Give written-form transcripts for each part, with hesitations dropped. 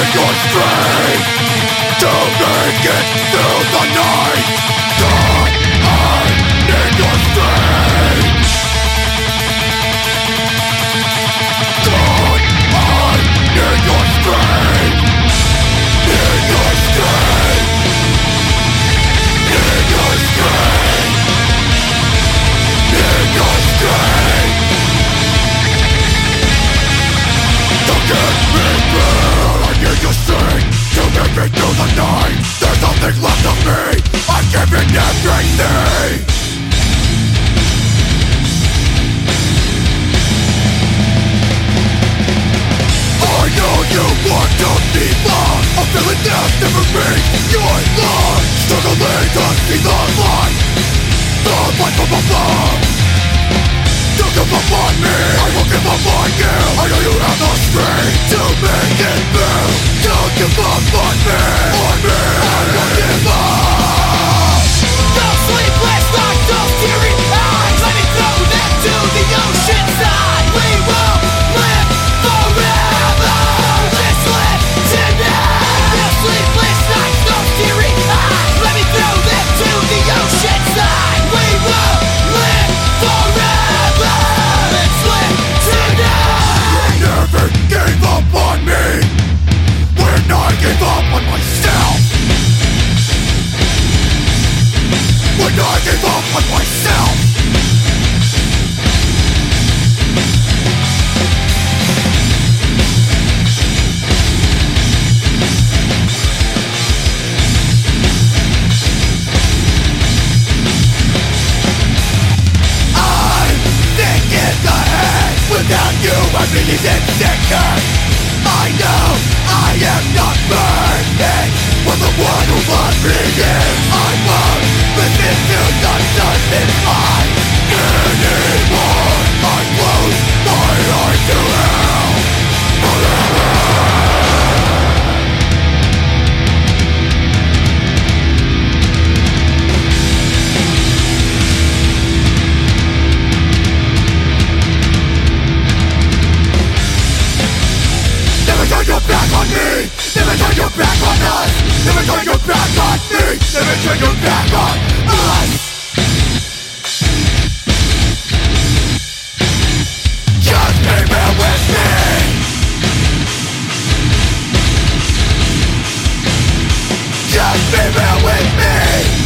your strength to make it through the night. God, I need your strength. God, I need your strength. Need your strength. Need your strength. Need your strength. To get me through, I need your strength to make me through the night. There's nothing left of me, I'm giving everything. I know you want to be lost. I'm feeling death never means your love. Struggling to see the light from above. Don't give up on me, I won't give up on you. I know you have the strength to make it through. Don't give up on me, I won't give up. No sleepless nights, those teary eyes. Let me throw them to the ocean side. We will live forever. Let's live tonight. No sleepless nights, those teary eyes. Let me throw them to the ocean side. We will live forever. Let's live tonight. You never gave up on me when I gave up on myself. When I gave up on myself. I'm sick in the head. Without you I'm really insecure. I know I am not burning, but the one who loves me is. I won't listen to nonsense in life anymore. I close my eyes to hell forever. Never turn your back on me. Never turn your back on us. Never turn your back on me. Never turn your back on us. Just be there with me. Just be there with me.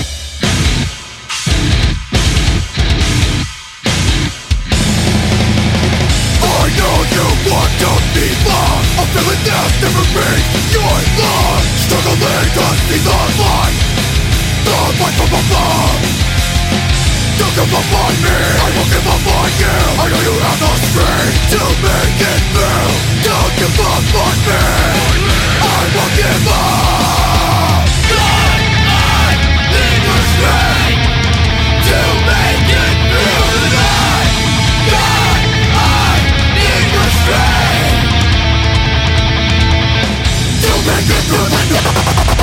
I know you want to be loved. I'm feeling death never means your love. Struggling to see the light from above. Don't give up on me, I won't give up on you. I know you have the strength to make it through. Don't give up on me, I won't give up. God, I need your strength to make it through the night. God, I need your strength to make it through the night.